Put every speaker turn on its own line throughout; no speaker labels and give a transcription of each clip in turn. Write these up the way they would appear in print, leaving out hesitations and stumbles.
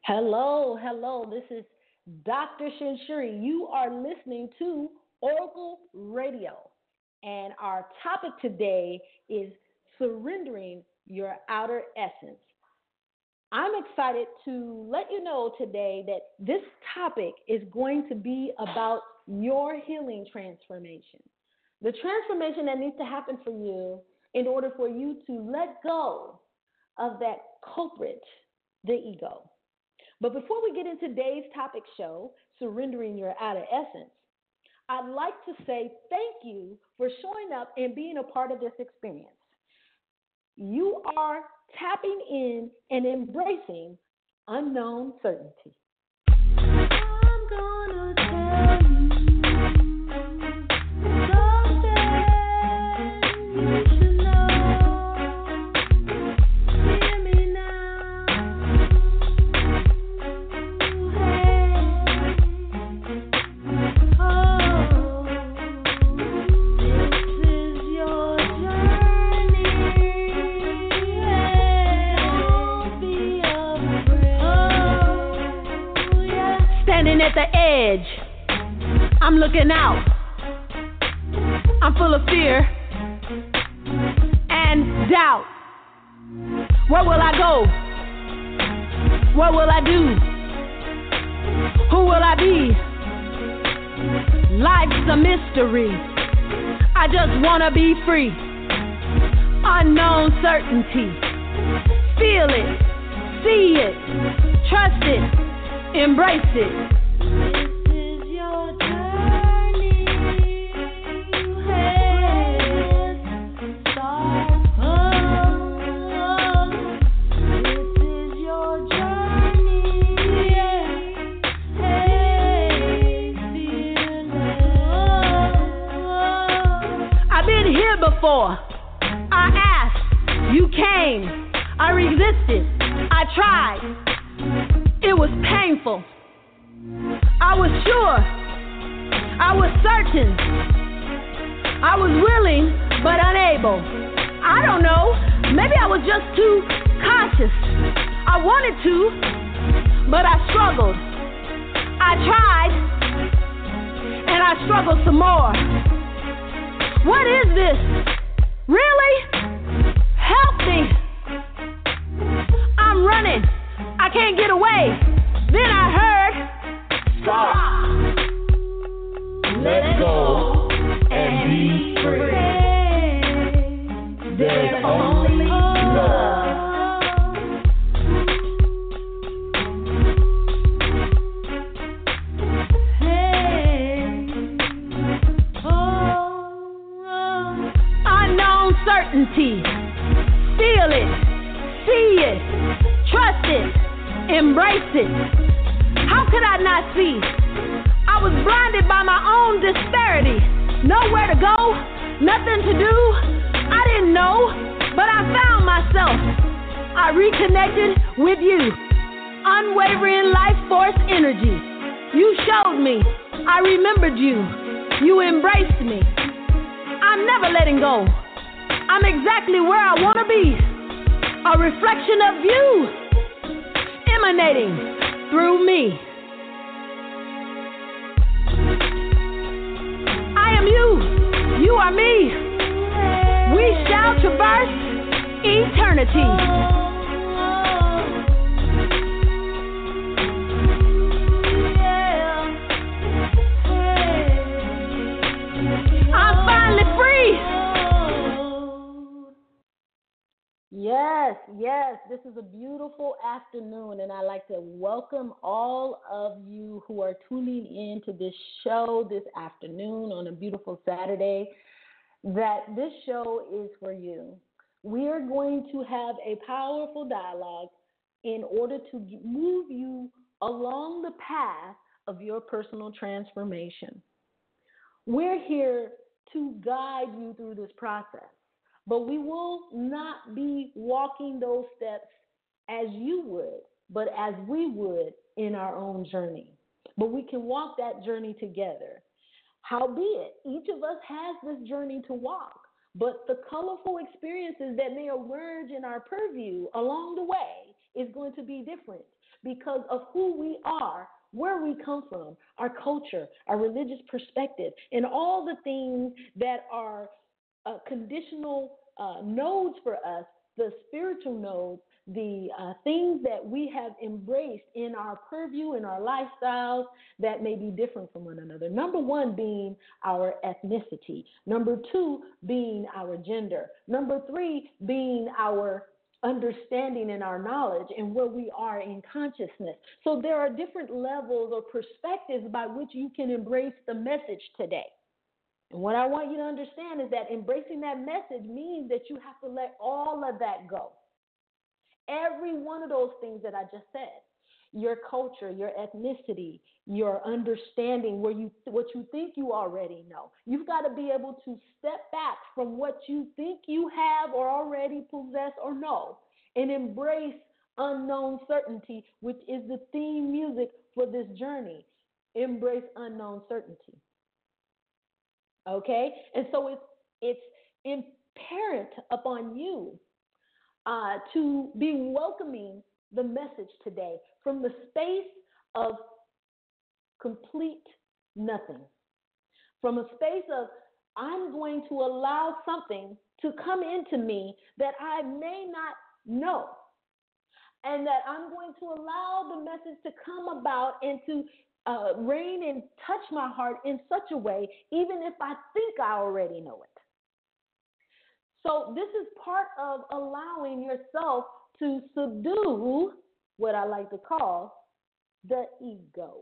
Hello, hello. This is Dr. Shinshiri. You are listening to Oracle Radio, and our topic today is surrendering your outer essence. I'm excited to let you know today that this topic is going to be about your healing transformation. The transformation that needs to happen for you in order for you to let go of that culprit, the ego. But before we get into today's topic show, surrendering your outer essence, I'd like to say thank you for showing up and being a part of this experience. You are tapping in and embracing unknown certainty. I'm gonna tell you something you should know. Hear me now. At the edge, I'm looking out. I'm full of fear and doubt. Where will I go? What will I do? Who will I be? Life's a mystery. I just wanna be free. Unknown certainty. Feel it, see it, trust it, embrace it. Before I asked, you came. I resisted. I tried. It was painful. I was sure. I was certain. I was willing, but unable. I don't know. Maybe I was just too cautious. I wanted to, but I struggled. I tried, and I struggled some more. What is this? Really? Help me. I'm running. I can't get away. Then I heard, stop. Let go and be free. There's only love. Certainty. Feel it, see it, trust it, embrace it. How could I not see? I was blinded by my own disparity. Nowhere to go, nothing to do. I didn't know, but I found myself. I reconnected with you. Unwavering life force energy. You showed me. I remembered you. You embraced me. I'm never letting go. I'm exactly where I want to be. A reflection of you emanating through me. I am you. You are me. We shall traverse eternity. I'm finally free. Yes, this is a beautiful afternoon, and I'd like to welcome all of you who are tuning in to this show this afternoon on a beautiful Saturday, that this show is for you. We are going to have a powerful dialogue in order to move you along the path of your personal transformation. We're here to guide you through this process. But we will not be walking those steps as you would, but as we would in our own journey. But we can walk that journey together. Howbeit, each of us has this journey to walk, but the colorful experiences that may emerge in our purview along the way is going to be different because of who we are, where we come from, our culture, our religious perspective, and all the things that are conditional nodes for us, the spiritual nodes, the things that we have embraced in our purview, in our lifestyles that may be different from one another. Number one being our ethnicity. Number two being our gender. Number three being our understanding and our knowledge and where we are in consciousness. So there are different levels or perspectives by which you can embrace the message today. And what I want you to understand is that embracing that message means that you have to let all of that go. Every one of those things that I just said, your culture, your ethnicity, your understanding, what you think you already know. You've got to be able to step back from what you think you have or already possess or know and embrace unknown certainty, which is the theme music for this journey. Embrace unknown certainty. Okay? And so it's imperative upon you to be welcoming the message today from the space of complete nothing, from a space of I'm going to allow something to come into me that I may not know, and that I'm going to allow the message to come about and to reign and touch my heart in such a way, even if I think I already know it. So this is part of allowing yourself to subdue what I like to call the ego.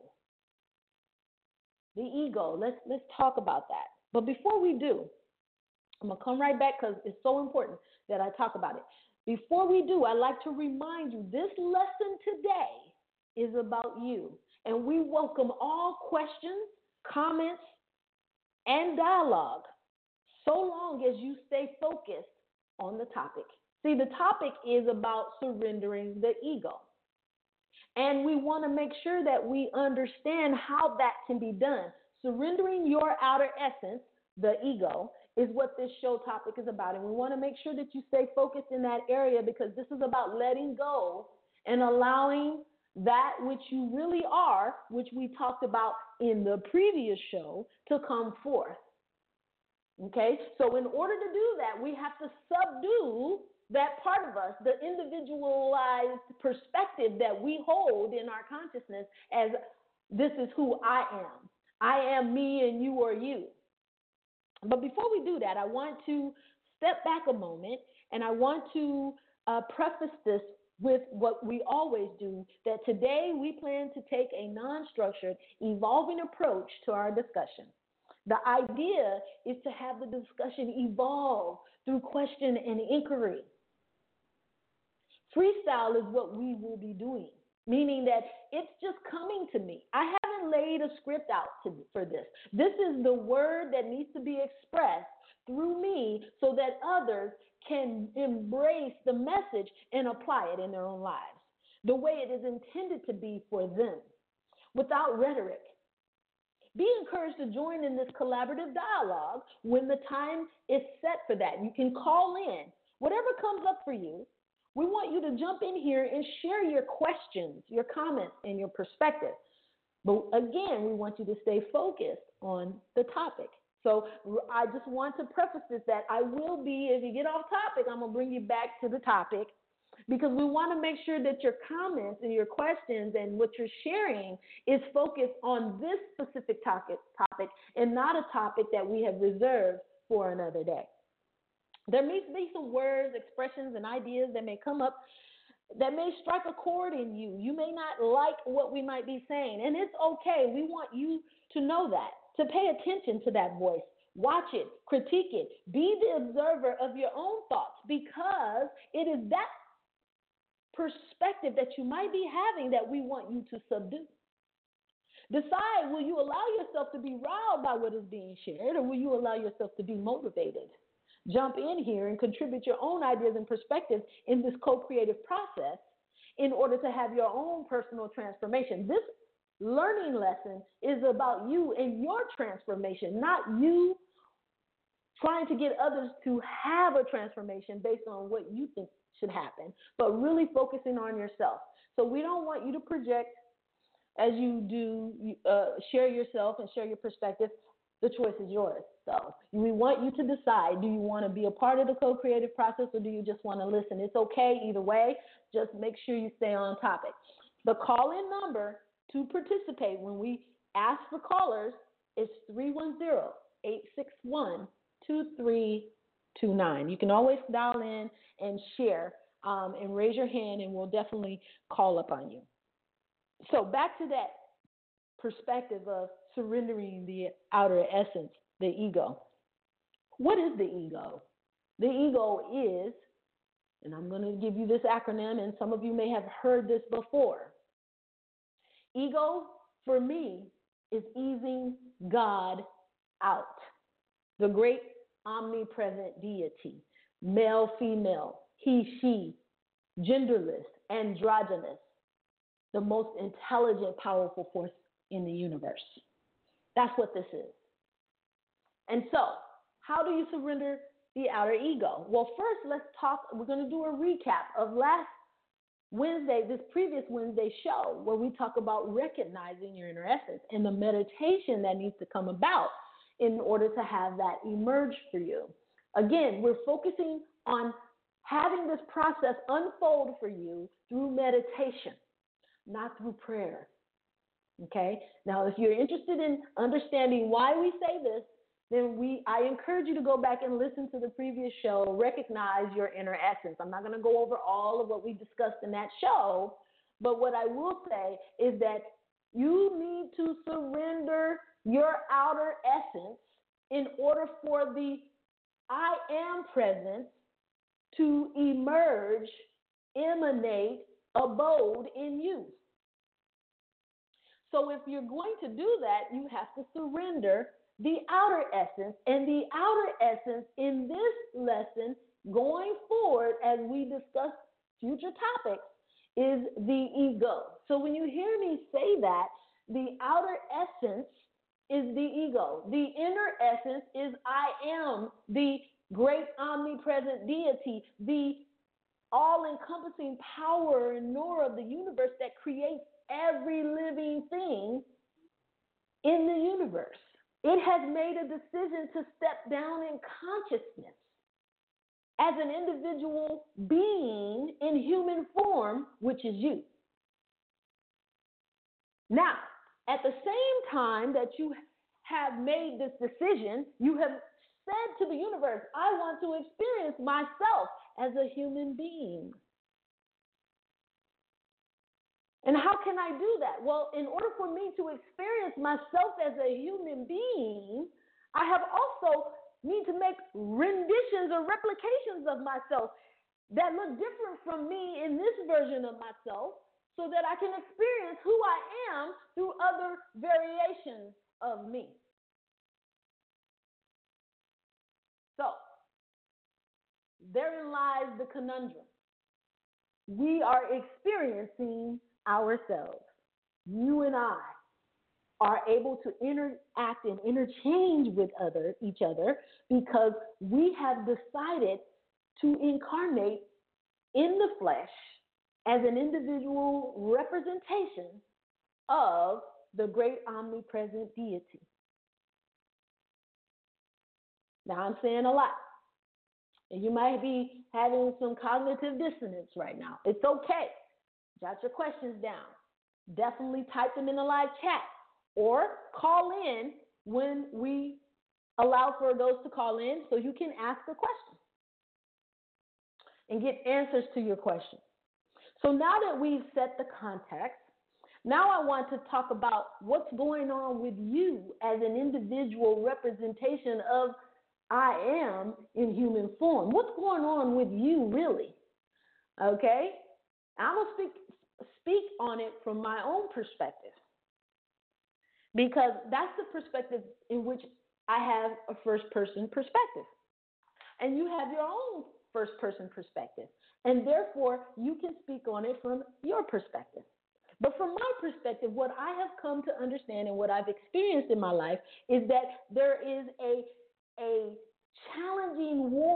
The ego. Let's talk about that. But before we do, I'm going to come right back because it's so important that I talk about it. Before we do, I'd like to remind you this lesson today is about you. And we welcome all questions, comments, and dialogue, so long as you stay focused on the topic. See, the topic is about surrendering the ego. And we want to make sure that we understand how that can be done. Surrendering your outer essence, the ego, is what this show topic is about. And we want to make sure that you stay focused in that area because this is about letting go and allowing that which you really are, which we talked about in the previous show, to come forth. Okay, so in order to do that, we have to subdue that part of us, the individualized perspective that we hold in our consciousness as this is who I am. I am me and you are you. But before we do that, I want to step back a moment and I want to preface this with what we always do, that today we plan to take a non-structured, evolving approach to our discussion. The idea is to have the discussion evolve through question and inquiry. Freestyle is what we will be doing, meaning that it's just coming to me. I haven't laid a script out for this. This is the word that needs to be expressed through me so that others can embrace the message and apply it in their own lives the way it is intended to be for them, without rhetoric. Be encouraged to join in this collaborative dialogue when the time is set for that. You can call in. Whatever comes up for you, we want you to jump in here and share your questions, your comments, and your perspective. But again, we want you to stay focused on the topic. So I just want to preface this that I will be, if you get off topic, I'm going to bring you back to the topic, because we want to make sure that your comments and your questions and what you're sharing is focused on this specific topic and not a topic that we have reserved for another day. There may be some words, expressions, and ideas that may come up that may strike a chord in you. You may not like what we might be saying, and it's okay. We want you to know that, to pay attention to that voice. Watch it, critique it, be the observer of your own thoughts, because it is that perspective that you might be having that we want you to subdue. Decide, will you allow yourself to be riled by what is being shared, or will you allow yourself to be motivated? Jump in here and contribute your own ideas and perspectives in this co-creative process in order to have your own personal transformation. This learning lesson is about you and your transformation, not you trying to get others to have a transformation based on what you think should happen, but really focusing on yourself. So we don't want you to project as you do share yourself and share your perspective. The choice is yours. So we want you to decide, do you want to be a part of the co-creative process or do you just want to listen? It's okay either way. Just make sure you stay on topic. The call-in number to participate when we ask for callers is 310-861-2329. You can always dial in and share and raise your hand, and we'll definitely call up on you. So back to that perspective of surrendering the outer essence, the ego. What is the ego? The ego is, and I'm going to give you this acronym, and some of you may have heard this before. Ego, for me, is easing God out. The great omnipresent deity, male, female, he, she, genderless, androgynous, the most intelligent, powerful force in the universe. That's what this is. And so, how do you surrender the outer ego? Well, first, we're going to do a recap of last Wednesday, this previous Wednesday show, where we talk about recognizing your inner essence and the meditation that needs to come about in order to have that emerge for you. Again, we're focusing on having this process unfold for you through meditation, not through prayer. Okay? Now, if you're interested in understanding why we say this, then I encourage you to go back and listen to the previous show, Recognize Your Inner Essence. I'm not going to go over all of what we discussed in that show, but what I will say is that you need to surrender your outer essence in order for the I am presence to emerge, emanate, abode in you. So if you're going to do that, you have to surrender the outer essence. And the outer essence in this lesson, going forward as we discuss future topics, is the ego. So when you hear me say that, the outer essence is the ego. The inner essence is I am, the great omnipresent deity, the all-encompassing power and knower of the universe that creates every living thing in the universe. It has made a decision to step down in consciousness as an individual being in human form, which is you. Now, at the same time that you have made this decision, you have said to the universe, I want to experience myself as a human being. And how can I do that? Well, in order for me to experience myself as a human being, I have also need to make renditions or replications of myself that look different from me in this version of myself so that I can experience who I am through other variations of me. So, therein lies the conundrum. We are experiencing ourselves. You and I are able to interact and interchange with each other because we have decided to incarnate in the flesh as an individual representation of the great omnipresent deity. Now, I'm saying a lot, and you might be having some cognitive dissonance right now. It's okay. Jot your questions down. Definitely type them in the live chat or call in when we allow for those to call in so you can ask a question and get answers to your questions. So now that we've set the context, now I want to talk about what's going on with you as an individual representation of I am in human form. What's going on with you really? Okay? I'm going to speak on it from my own perspective because that's the perspective in which I have a first-person perspective. And you have your own first-person perspective. And therefore, you can speak on it from your perspective. But from my perspective, what I have come to understand and what I've experienced in my life is that there is a challenging war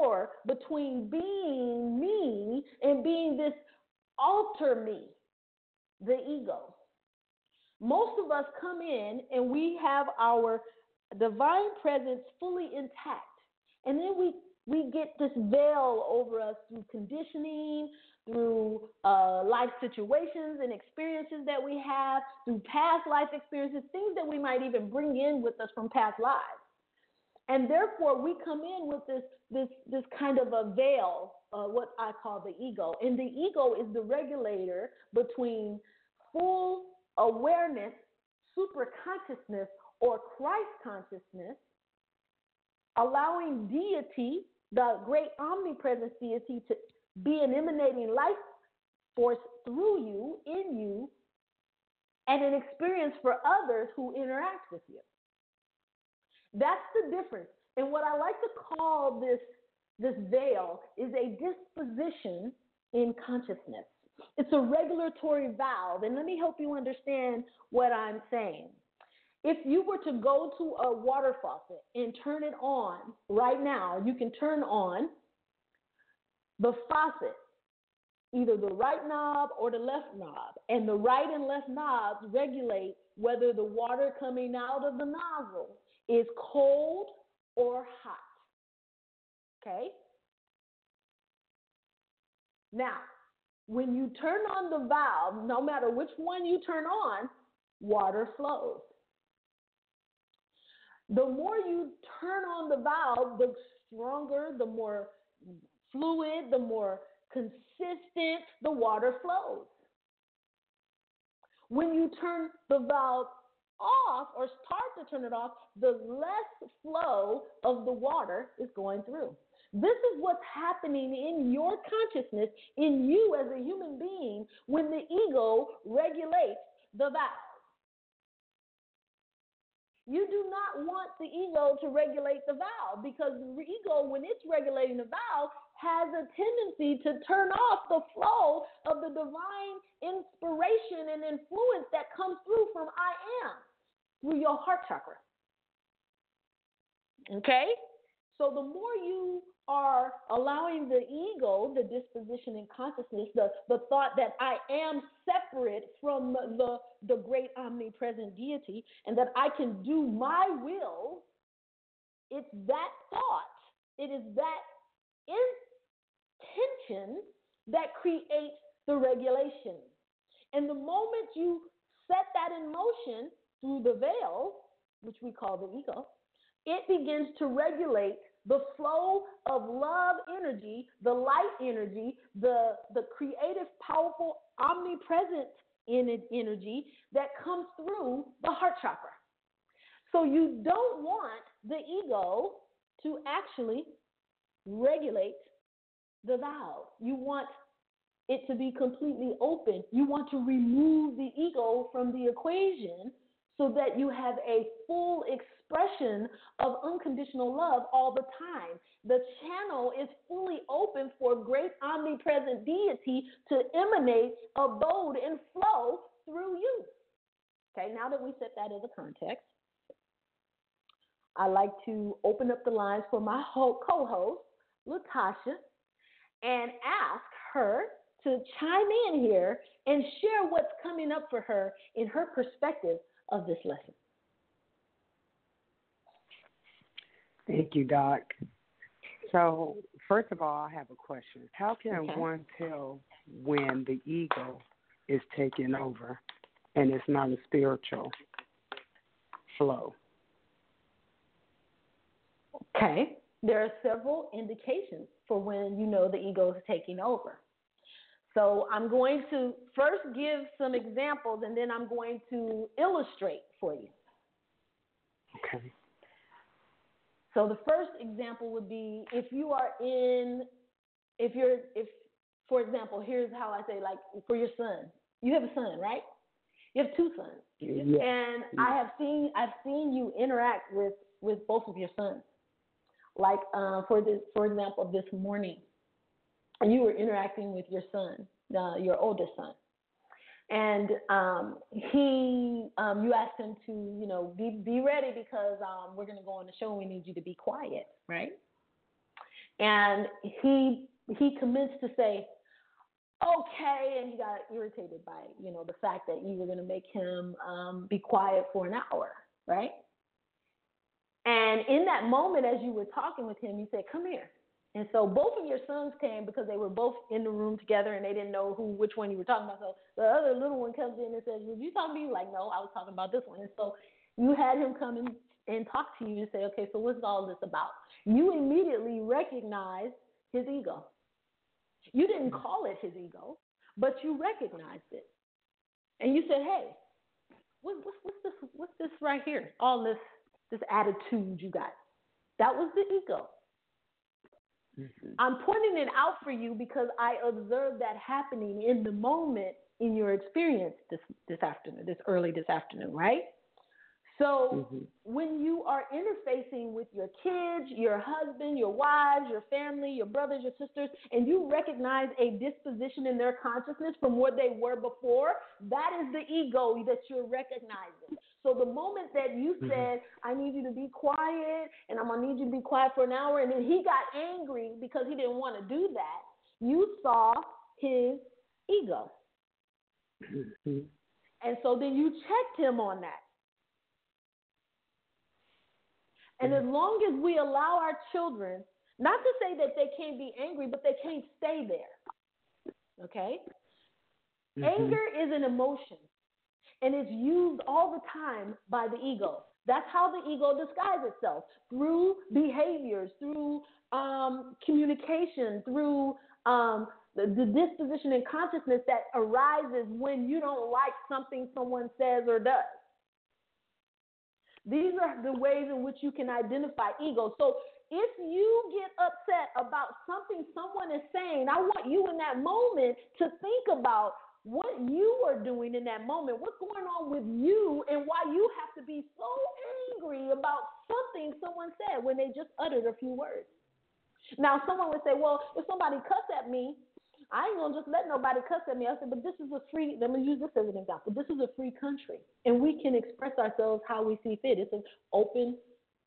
between being me and being this alter me, the ego. Most of us come in and we have our divine presence fully intact. And then we get this veil over us through conditioning, through life situations and experiences that we have, through past life experiences, things that we might even bring in with us from past lives. And therefore, we come in with this kind of a veil, what I call the ego. And the ego is the regulator between full awareness, super consciousness, or Christ consciousness, allowing deity, the great omnipresent deity, to be an emanating life force through you, in you, and an experience for others who interact with you. That's the difference. And what I like to call this veil is a disposition in consciousness. It's a regulatory valve. And let me help you understand what I'm saying. If you were to go to a water faucet and turn it on right now, you can turn on the faucet, either the right knob or the left knob. And the right and left knobs regulate whether the water coming out of the nozzle is cold or hot. Okay? Now, when you turn on the valve, no matter which one you turn on, water flows. The more you turn on the valve, the stronger, the more fluid, the more consistent the water flows. When you turn the valve off or start to turn it off, the less flow of the water is going through. This is what's happening in your consciousness, in you as a human being, when the ego regulates the valve. You do not want the ego to regulate the valve, because the ego, when it's regulating the valve, has a tendency to turn off the flow of the divine inspiration and influence that comes through from I am, through your heart chakra. Okay? So the more you are allowing the ego, the disposition in consciousness, the thought that I am separate from the great omnipresent deity and that I can do my will, it's that thought, it is that intention that creates the regulation. And the moment you set that in motion through the veil, which we call the ego, it begins to regulate the flow of love energy, the light energy, the creative, powerful, omnipresent energy that comes through the heart chakra. So you don't want the ego to actually regulate the valve. You want it to be completely open. You want to remove the ego from the equation so that you have a full expression of unconditional love all the time. The channel is fully open for great omnipresent deity to emanate, abode, and flow through you. Okay, now that we set that as a context, I like to open up the lines for my co-host, Latasha, and ask her to chime in here and share what's coming up for her in her perspective of this lesson.
Thank you, Doc. So, first of all, I have a question. How can one tell when the ego is taking over and it's not a spiritual flow?
Okay. There are several indications for when you know the ego is taking over. So I'm going to first give some examples, and then I'm going to illustrate for you.
Okay.
So the first example would be if for example, here's how I say, like for your son. You have a son, right? You have two sons.
Yes.
And I've seen you interact with both of your sons. Like for example, this morning, you were interacting with your son, your oldest son, and you asked him to, be ready because we're going to go on the show and we need you to be quiet, right? And he commenced to say, okay, and he got irritated by, the fact that you were going to make him be quiet for an hour, right? And in that moment, as you were talking with him, you said, come here. And so both of your sons came because they were both in the room together and they didn't know which one you were talking about. So the other little one comes in and says, was you talking to me? Like, no, I was talking about this one. And so you had him come in and talk to you and say, okay, so what's all this about? You immediately recognized his ego. You didn't call it his ego, but you recognized it. And you said, hey, what's this right here? All this attitude you got. That was the ego. Mm-hmm. I'm pointing it out for you because I observed that happening in the moment in your experience this afternoon, early this afternoon, right? So when you are interfacing with your kids, your husband, your wives, your family, your brothers, your sisters, and you recognize a disposition in their consciousness from what they were before, that is the ego that you're recognizing. So the moment that you said, I need you to be quiet, and I'm going to need you to be quiet for an hour, and then he got angry because he didn't want to do that, you saw his ego. And so then you checked him on that. And as long as we allow our children, not to say that they can't be angry, but they can't stay there, okay? Anger is an emotion, and it's used all the time by the ego. That's how the ego disguises itself, through behaviors, through communication, through the disposition and consciousness that arises when you don't like something someone says or does. These are the ways in which you can identify ego. So if you get upset about something someone is saying, I want you in that moment to think about what you are doing in that moment, what's going on with you, and why you have to be so angry about something someone said when they just uttered a few words. Now, someone would say, well, if somebody cuss at me, I ain't going to just let nobody cuss at me. I said, but this is let me use this as an example. This is a free country, and we can express ourselves how we see fit. It's an open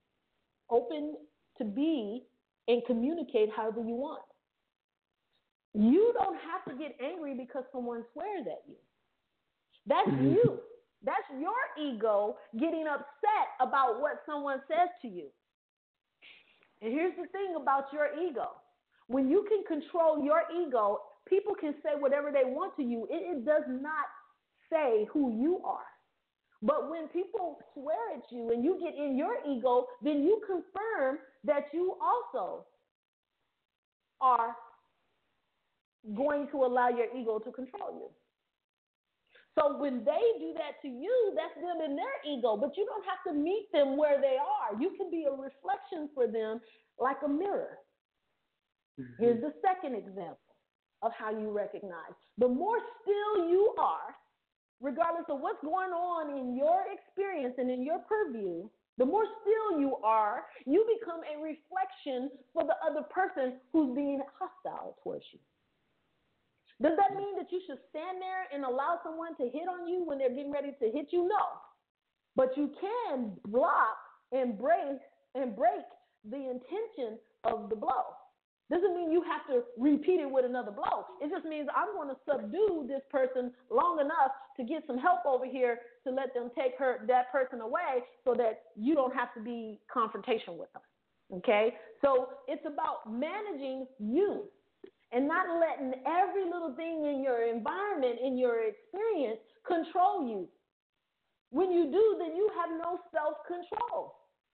to be and communicate however you want. You don't have to get angry because someone swears at you. That's you. That's your ego getting upset about what someone says to you. And here's the thing about your ego. When you can control your ego, people can say whatever they want to you. It does not say who you are. But when people swear at you and you get in your ego, then you confirm that you also are going to allow your ego to control you. So when they do that to you, that's them in their ego, but you don't have to meet them where they are. You can be a reflection for them like a mirror. Here's the second example of how you recognize. The more still you are, regardless of what's going on in your experience and in your purview, the more still you are, you become a reflection for the other person who's being hostile towards you. Does that mean that you should stand there and allow someone to hit on you when they're getting ready to hit you? No. But you can block and break the intention of the blow. Doesn't mean you have to repeat it with another blow. It just means I'm going to subdue this person long enough to get some help over here to let them take that person away so that you don't have to be confrontation with them. Okay? So it's about managing you and not letting every little thing in your environment, in your experience, control you. When you do, then you have no self-control.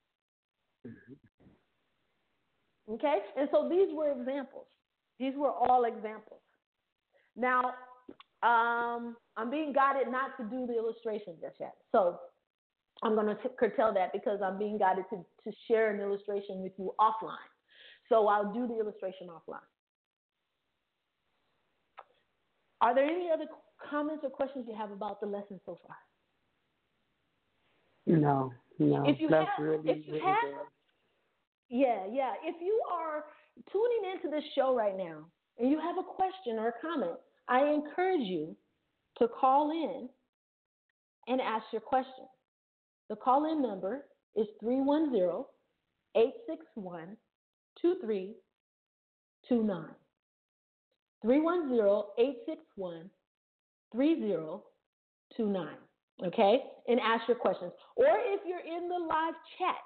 Okay? And so these were examples. These were all examples. Now, I'm being guided not to do the illustration just yet. So I'm going to curtail that because I'm being guided to share an illustration with you offline. So I'll do the illustration offline. Are there any other comments or questions you have about the lesson so far?
No.
If you
That's
have,
really good.
Yeah. If you are tuning into this show right now and you have a question or a comment, I encourage you to call in and ask your question. The call-in number is 310-861-23 310-861-3029. Okay? And ask your questions. Or if you're in the live chat,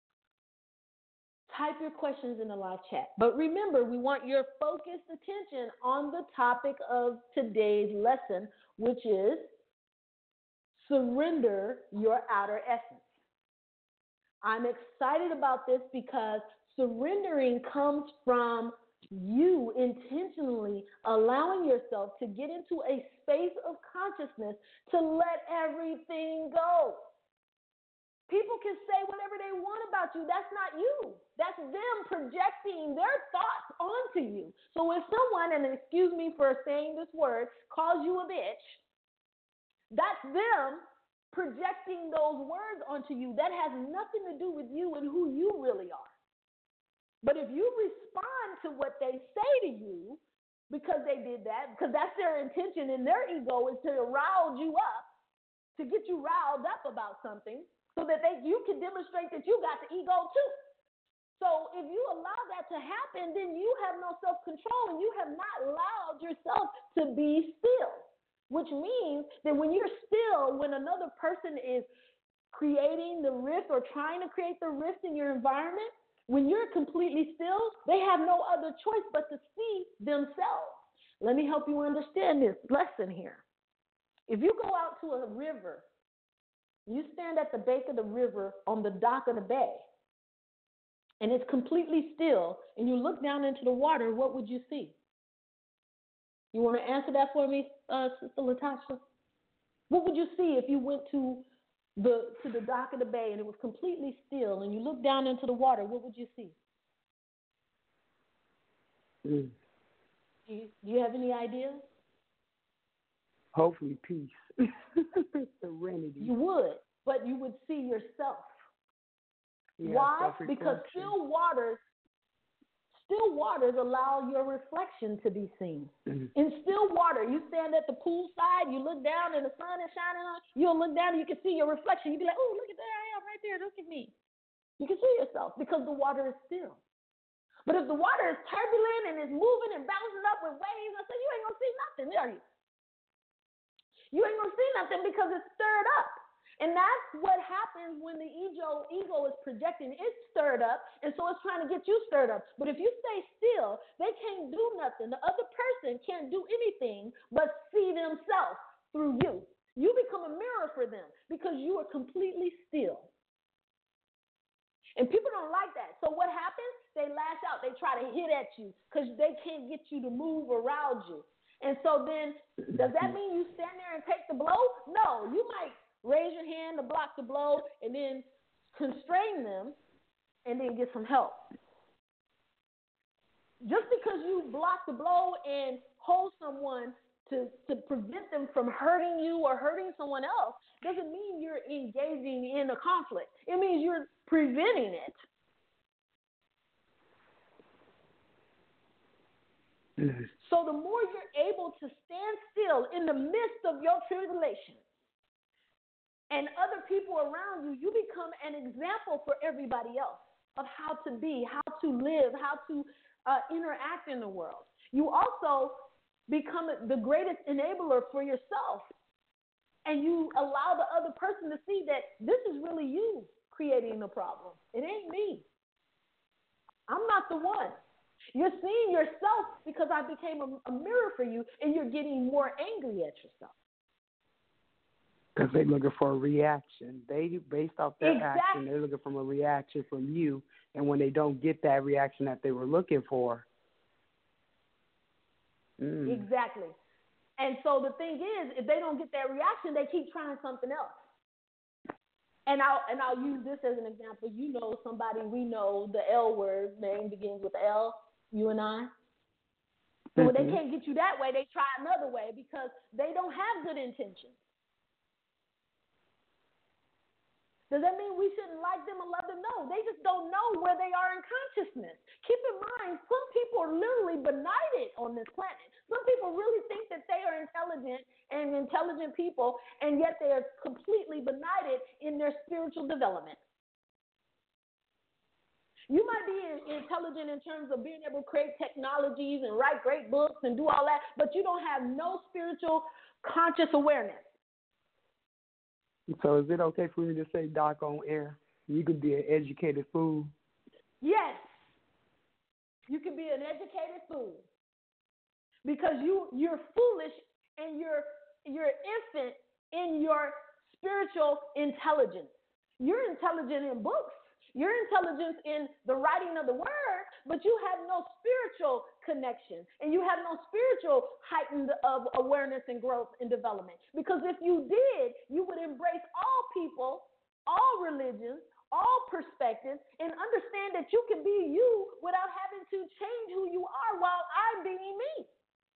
type your questions in the live chat. But remember, we want your focused attention on the topic of today's lesson, which is surrender your outer essence. I'm excited about this because surrendering comes from you intentionally allowing yourself to get into a space of consciousness to let everything go. People can say whatever they want about you. That's not you. That's them projecting their thoughts onto you. So if someone, and excuse me for saying this word, calls you a bitch, that's them projecting those words onto you. That has nothing to do with you and who you really are. But if you respond to what they say to you because they did that, because that's their intention and their ego is to rile you up, to get you riled up about something, so that you can demonstrate that you got the ego too. So if you allow that to happen, then you have no self-control and you have not allowed yourself to be still, which means that when you're still, when another person is creating the rift or trying to create the rift in your environment, when you're completely still, they have no other choice but to see themselves. Let me help you understand this lesson here. If you go out to a river, you stand at the bank of the river on the dock of the bay, and it's completely still, and you look down into the water, what would you see? You want to answer that for me, Sister Latasha? What would you see if you went to the dock of the bay and it was completely still, and you look down into the water? What would you see? Do you have any ideas?
Hopefully peace. Serenity.
You would, but you would see yourself.
Yeah,
why? Because still waters allow your reflection to be seen. Mm-hmm. In still water, you stand at the pool side, you look down and the sun is shining on, you'll look down and you can see your reflection. You'll be like, oh, look at there I am right there, look at me. You can see yourself because the water is still. But if the water is turbulent and is moving and bouncing up with waves, I say, you ain't going to see nothing, are you? You ain't going to see nothing because it's stirred up. And that's what happens when the ego is projecting. It's stirred up, and so it's trying to get you stirred up. But if you stay still, they can't do nothing. The other person can't do anything but see themselves through you. You become a mirror for them because you are completely still. And people don't like that. So what happens? They lash out. They try to hit at you because they can't get you to move around you. And so then, does that mean you stand there and take the blow? No, you might raise your hand to block the blow and then constrain them and then get some help. Just because you block the blow and hold someone to prevent them from hurting you or hurting someone else doesn't mean you're engaging in a conflict. It means you're preventing it. Mm-hmm. So the more you're able to stand still in the midst of your tribulation and other people around you, you become an example for everybody else of how to be, how to live, how to interact in the world. You also become the greatest enabler for yourself, and you allow the other person to see that this is really you creating the problem. It ain't me. I'm not the one. You're seeing yourself because I became a mirror for you, and you're getting more angry at yourself.
Because they're looking for a reaction. Based off their action, they're looking for a reaction from you. And when they don't get that reaction that they were looking for.
Exactly. And so the thing is, if they don't get that reaction, they keep trying something else. And I'll use this as an example. You know somebody we know, the L word, name begins with L, you and I. So when they can't get you that way, they try another way because they don't have good intentions. Does that mean we shouldn't like them or love them? No, they just don't know where they are in consciousness. Keep in mind, some people are literally benighted on this planet. Some people really think that they are intelligent people, and yet they are completely benighted in their spiritual development. You might be intelligent in terms of being able to create technologies and write great books and do all that, but you don't have no spiritual conscious awareness.
So is it okay for me to say, Doc, on air, you could be an educated fool?
Yes. You can be an educated fool. Because you're foolish and you're infant in your spiritual intelligence. You're intelligent in books. You're intelligent in the writing of the word, but you have no spiritual connection, and you have no spiritual heightened of awareness and growth and development. Because if you did, you would embrace all people, all religions, all perspectives, and understand that you can be you without having to change who you are while I'm being me.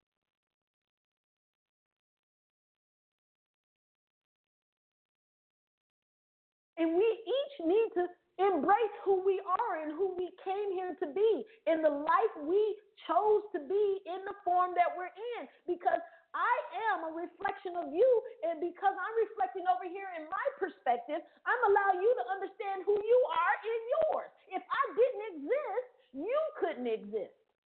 And we each need to embrace who we are and who we came here to be and the life we chose to be in the form that we're in. Because I am a reflection of you, and because I'm reflecting over here in my perspective, I'm allowing you to understand who you are in yours. If I didn't exist, you couldn't exist.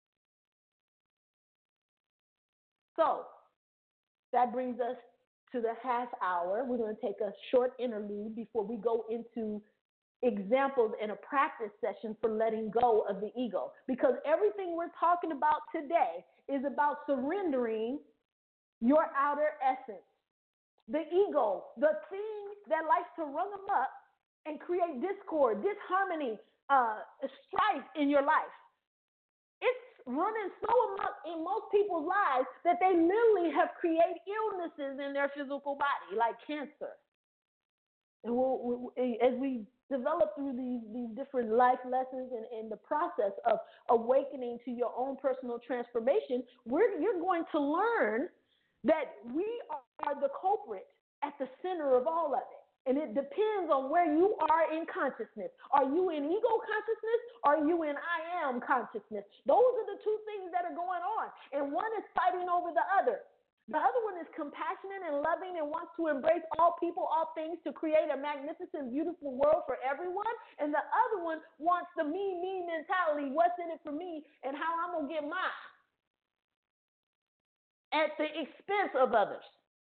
So that brings us to the half hour. We're going to take a short interlude before we go into examples in a practice session for letting go of the ego. Because everything we're talking about today is about surrendering your outer essence. The ego, the thing that likes to run them up and create discord, disharmony, strife in your life. It's running so amok in most people's lives that they literally have created illnesses in their physical body, like cancer. And as we develop through these different life lessons and the process of awakening to your own personal transformation, you're going to learn that we are the culprit at the center of all of it. And it depends on where you are in consciousness. Are you in ego consciousness? Or are you in I am consciousness? Those are the two things that are going on. And one is fighting over the other. The other one is compassionate and loving and wants to embrace all people, all things to create a magnificent, beautiful world for everyone. And the other one wants the me mentality. What's in it for me and how I'm going to get mine at the expense of others.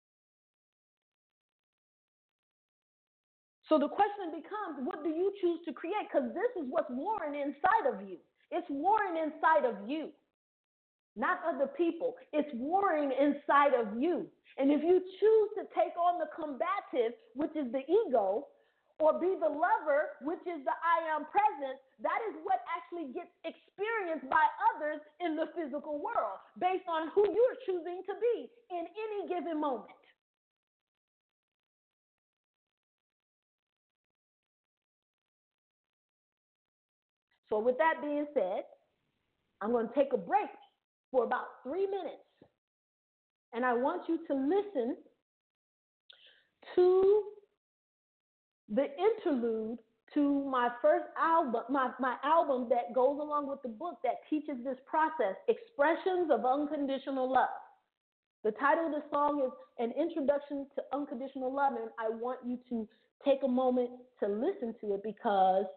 So the question becomes, what do you choose to create? Because this is what's warring inside of you. It's warring inside of you, not other people. It's warring inside of you. And if you choose to take on the combative, which is the ego, or be the lover, which is the I am presence, that is what actually gets experienced by others in the physical world based on who you're choosing to be in any given moment. So with that being said, I'm going to take a break for about 3 minutes. And I want you to listen to the interlude to my first album, my album that goes along with the book that teaches this process, Expressions of Unconditional Love. The title of the song is An Introduction to Unconditional Love, and I want you to take a moment to listen to it because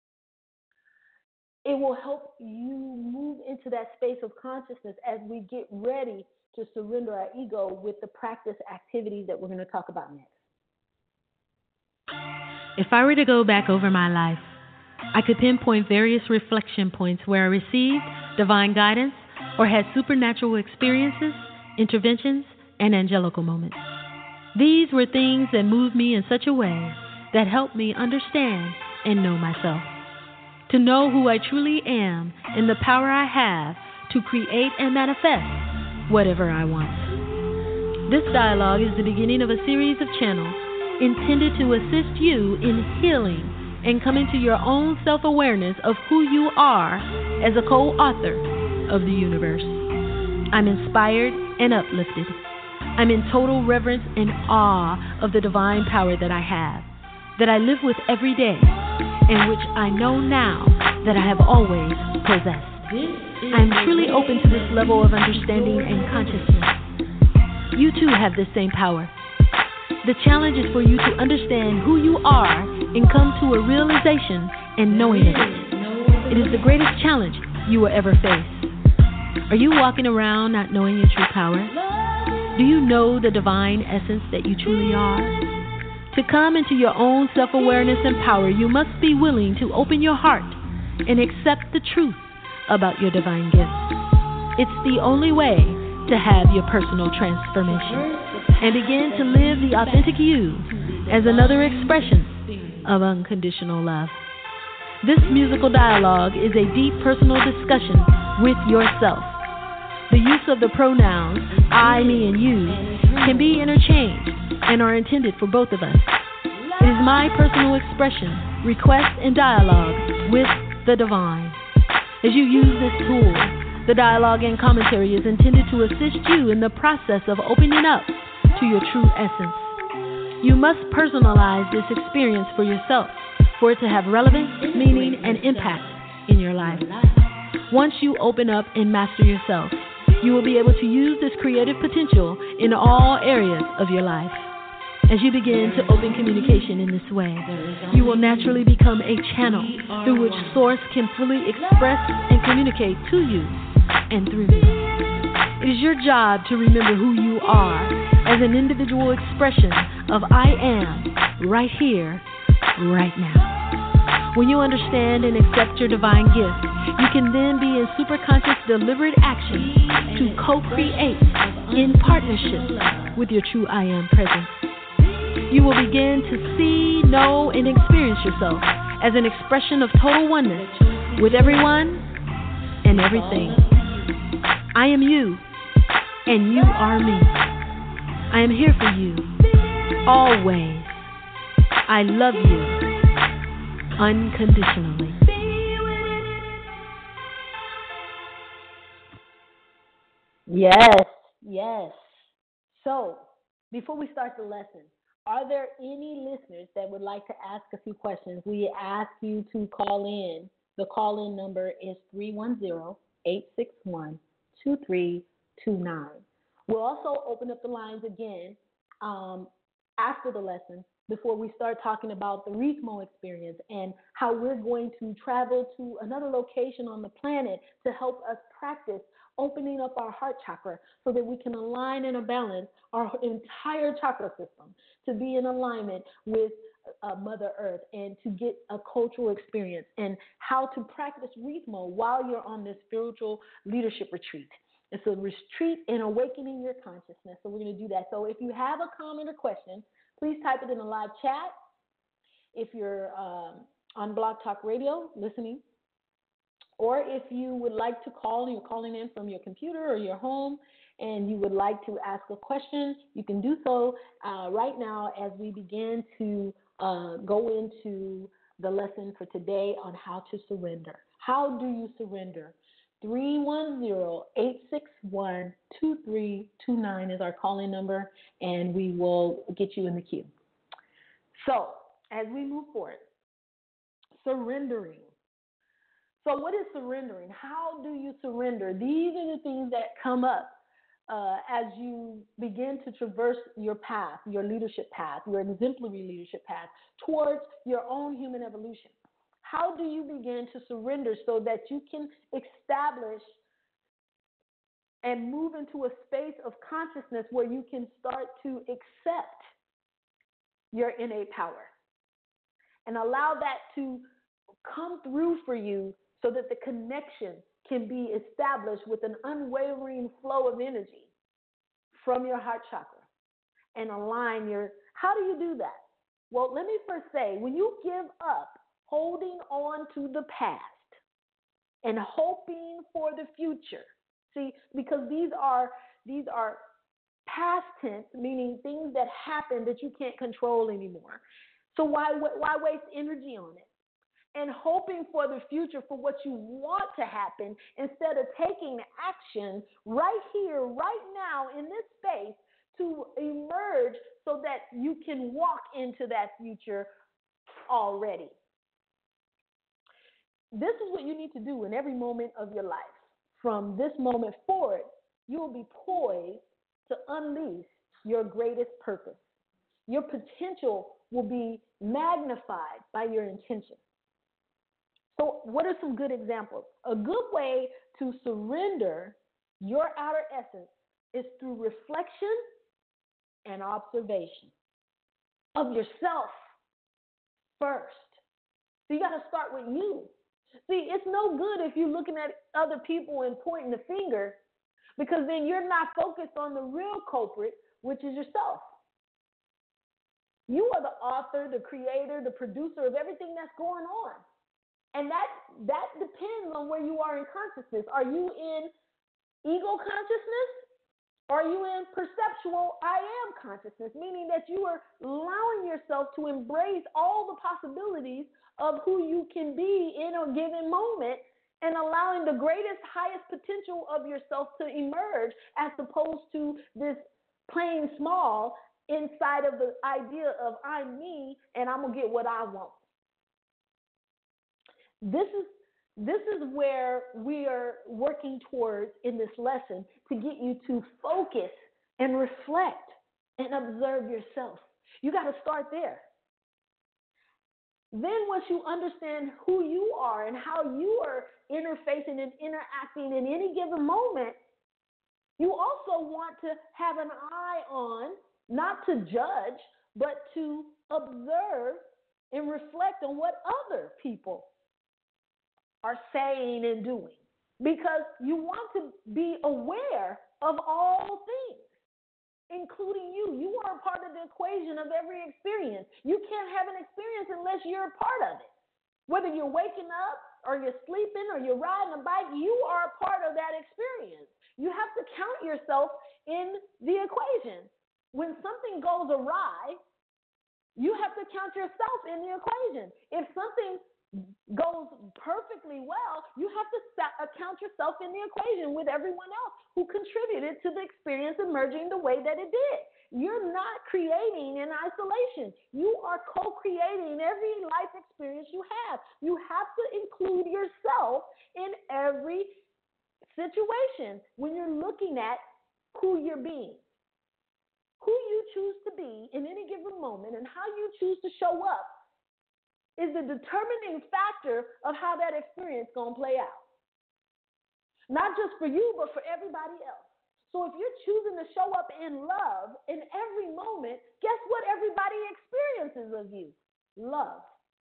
it will help you move into that space of consciousness as we get ready to surrender our ego with the practice activities that we're going to talk about next.
If I were to go back over my life, I could pinpoint various reflection points where I received divine guidance or had supernatural experiences, interventions, and angelical moments. These were things that moved me in such a way that helped me understand and know myself. To know who I truly am and the power I have to create and manifest whatever I want. This dialogue is the beginning of a series of channels intended to assist you in healing and coming to your own self-awareness of who you are as a co-author of the universe. I'm inspired and uplifted. I'm in total reverence and awe of the divine power that I have, that I live with every day, and which I know now that I have always possessed. I'm truly open to this level of understanding and consciousness. You too have this same power. The challenge is for you to understand who you are and come to a realization and knowing of it. It is the greatest challenge you will ever face. Are you walking around not knowing your true power? Do you know the divine essence that you truly are? To come into your own self-awareness and power, you must be willing to open your heart and accept the truth about your divine gifts. It's the only way to have your personal transformation and begin to live the authentic you as another expression of unconditional love. This musical dialogue is a deep personal discussion with yourself. The use of the pronouns I, me, and you can be interchanged and are intended for both of us. It is my personal expression, request, and dialogue with the divine. As you use this tool, the dialogue and commentary is intended to assist you in the process of opening up to your true essence. You must personalize this experience for yourself for it to have relevance, meaning, and impact in your life. Once you open up and master yourself, you will be able to use this creative potential in all areas of your life. As you begin to open communication in this way, you will naturally become a channel through which Source can fully express and communicate to you and through you. It is your job to remember who you are as an individual expression of I am right here, right now. When you understand and accept your divine gift, you can then be in superconscious deliberate action to co-create in partnership with your true I am presence. You will begin to see, know, and experience yourself as an expression of total oneness with everyone and everything. I am you, and you are me. I am here for you, always. I love you unconditionally.
Yes, yes. So, before we start the lesson, are there any listeners that would like to ask a few questions? We ask you to call in. The call-in number is 310-861-2329. We'll also open up the lines again after the lesson before we start talking about the Rithmo experience and how we're going to travel to another location on the planet to help us practice opening up our heart chakra so that we can align and balance our entire chakra system to be in alignment with Mother Earth and to get a cultural experience and how to practice Rithmo while you're on this spiritual leadership retreat. It's a retreat in awakening your consciousness, so we're going to do that. So if you have a comment or question, please type it in the live chat. If you're on Blog Talk Radio listening, or if you would like to call, you're calling in from your computer or your home, and you would like to ask a question, you can do so right now as we begin to go into the lesson for today on how to surrender. How do you surrender? 310-861-2329 is our calling number, and we will get you in the queue. So, as we move forward, surrendering. So what is surrendering? How do you surrender? These are the things that come up as you begin to traverse your path, your leadership path, your exemplary leadership path towards your own human evolution. How do you begin to surrender so that you can establish and move into a space of consciousness where you can start to accept your innate power and allow that to come through for you so that the connection can be established with an unwavering flow of energy from your heart chakra and align your... How do you do that? Well, let me first say, when you give up holding on to the past and hoping for the future, see, because these are past tense, meaning things that happen that you can't control anymore. So why waste energy on it? And hoping for the future for what you want to happen instead of taking action right here, right now in this space to emerge so that you can walk into that future already. This is what you need to do in every moment of your life. From this moment forward, you will be poised to unleash your greatest purpose. Your potential will be magnified by your intention. So what are some good examples? A good way to surrender your outer essence is through reflection and observation of yourself first. So you got to start with you. See, it's no good if you're looking at other people and pointing the finger, because then you're not focused on the real culprit, which is yourself. You are the author, the creator, the producer of everything that's going on. And that depends on where you are in consciousness. Are you in ego consciousness? Or are you in perceptual I am consciousness, meaning that you are allowing yourself to embrace all the possibilities of who you can be in a given moment and allowing the greatest, highest potential of yourself to emerge, as opposed to this playing small inside of the idea of I'm me and I'm going to get what I want. This is where we are working towards in this lesson, to get you to focus and reflect and observe yourself. You got to start there. Then once you understand who you are and how you are interfacing and interacting in any given moment, you also want to have an eye on, not to judge, but to observe and reflect on what other people are saying and doing, because you want to be aware of all things, including you. You are a part of the equation of every experience. You can't have an experience unless you're a part of it. Whether you're waking up or you're sleeping or you're riding a bike, you are a part of that experience. You have to count yourself in the equation. When something goes awry, you have to count yourself in the equation. If something goes perfectly well, you have to account yourself in the equation with everyone else who contributed to the experience emerging the way that it did. You're not creating in isolation. You are co-creating every life experience you have. You have to include yourself in every situation when you're looking at who you're being. Who you choose to be in any given moment and how you choose to show up is the determining factor of how that experience is going to play out. Not just for you, but for everybody else. So if you're choosing to show up in love in every moment, guess what everybody experiences of you? Love.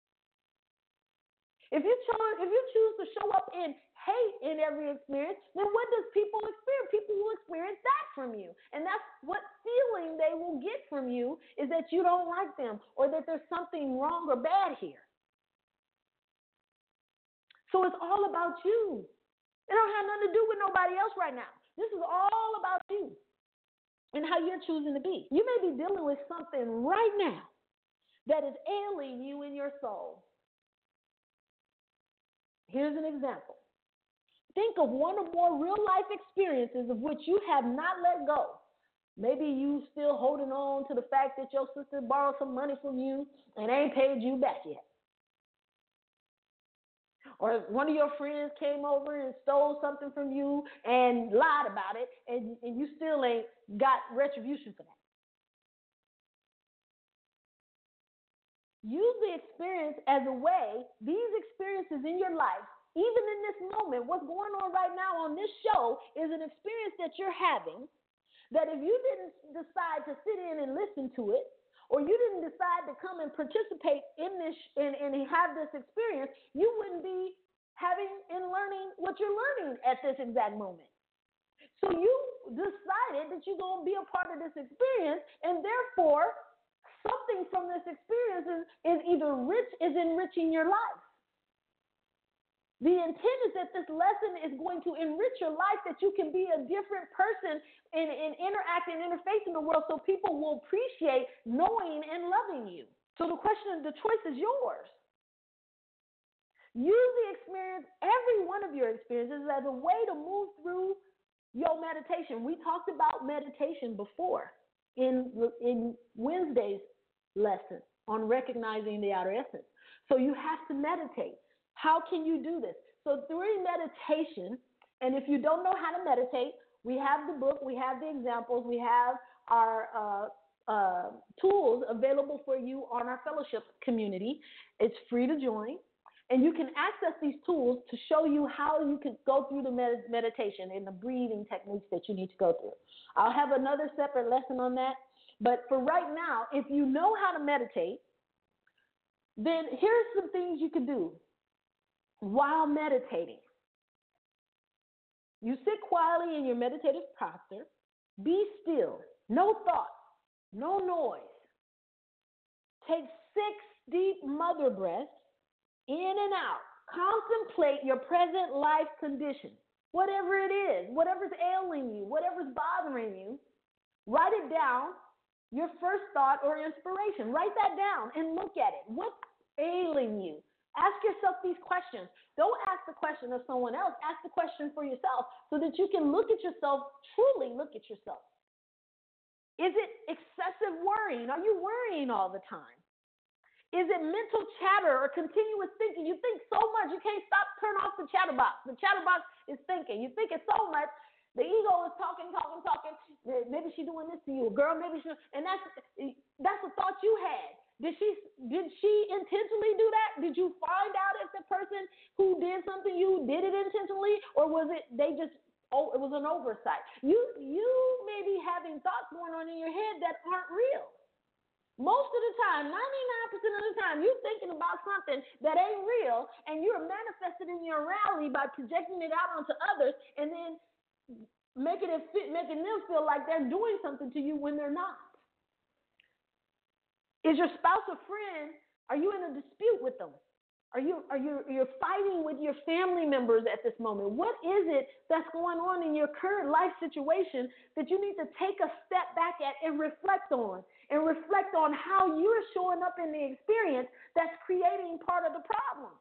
If you choose to show up in hate in every experience, then what does people experience? People will experience that from you. And that's what feeling they will get from you, is that you don't like them or that there's something wrong or bad here. So it's all about you. It don't have nothing to do with nobody else right now. This is all about you and how you're choosing to be. You may be dealing with something right now that is ailing you in your soul. Here's an example. Think of one or more real life experiences of which you have not let go. Maybe you still holding on to the fact that your sister borrowed some money from you and ain't paid you back yet. Or one of your friends came over and stole something from you and lied about it, and you still ain't got retribution for that. Use the experience as a way, these experiences in your life, even in this moment, what's going on right now on this show is an experience that you're having, that if you didn't decide to sit in and listen to it, or you didn't decide to come and participate in this and have this experience, you wouldn't be having and learning what you're learning at this exact moment. So you decided that you're going to be a part of this experience, and therefore something from this experience is enriching your life. The intent is that this lesson is going to enrich your life, that you can be a different person and interact and interface in the world, so people will appreciate knowing and loving you. So the choice is yours. Use the experience, every one of your experiences, as a way to move through your meditation. We talked about meditation before in Wednesday's lesson on recognizing the outer essence. So you have to meditate. How can you do this? So through meditation, and if you don't know how to meditate, we have the book, we have the examples, we have our tools available for you on our fellowship community. It's free to join. And you can access these tools to show you how you can go through the meditation and the breathing techniques that you need to go through. I'll have another separate lesson on that. But for right now, if you know how to meditate, then here's some things you can do while meditating. You sit quietly in your meditative posture. Be still. No thoughts. No noise. Take 6 deep mother breaths in and out. Contemplate your present life condition. Whatever it is, whatever's ailing you, whatever's bothering you, write it down. Your first thought or inspiration. Write that down and look at it. What's ailing you? Ask yourself these questions. Don't ask the question of someone else. Ask the question for yourself so that you can look at yourself, truly look at yourself. Is it excessive worrying? Are you worrying all the time? Is it mental chatter or continuous thinking? You think so much, you can't turn off the chatterbox. The chatterbox is thinking. You think it so much, the ego is talking. Maybe she's doing this to you. Girl, maybe she, and that's a thought you had. Did she intentionally do that? Did you find out if the person who did something you did it intentionally, or was it it was an oversight? You may be having thoughts going on in your head that aren't real. Most of the time, 99% of the time, you're thinking about something that ain't real, and you're manifesting in your reality by projecting it out onto others, and then making them feel like they're doing something to you when they're not. Is your spouse a friend? Are you in a dispute with them? You're fighting with your family members at this moment? What is it that's going on in your current life situation that you need to take a step back at and reflect on? And reflect on how you're showing up in the experience that's creating part of the problem.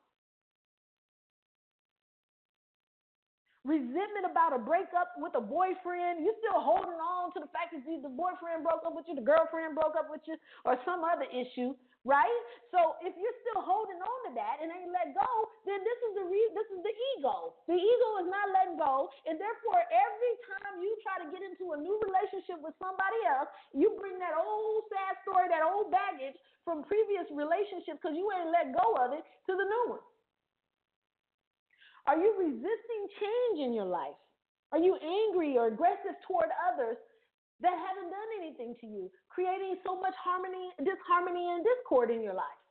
Resentment about a breakup with a boyfriend. You're still holding on to the fact that the boyfriend broke up with you, the girlfriend broke up with you, or some other issue, right? So if you're still holding on to that and ain't let go, then this is the ego. The ego is not letting go, and therefore every time you try to get into a new relationship with somebody else, you bring that old sad story, that old baggage from previous relationships because you ain't let go of it to the new one. Are you resisting change in your life? Are you angry or aggressive toward others that haven't done anything to you, creating so much disharmony and discord in your life?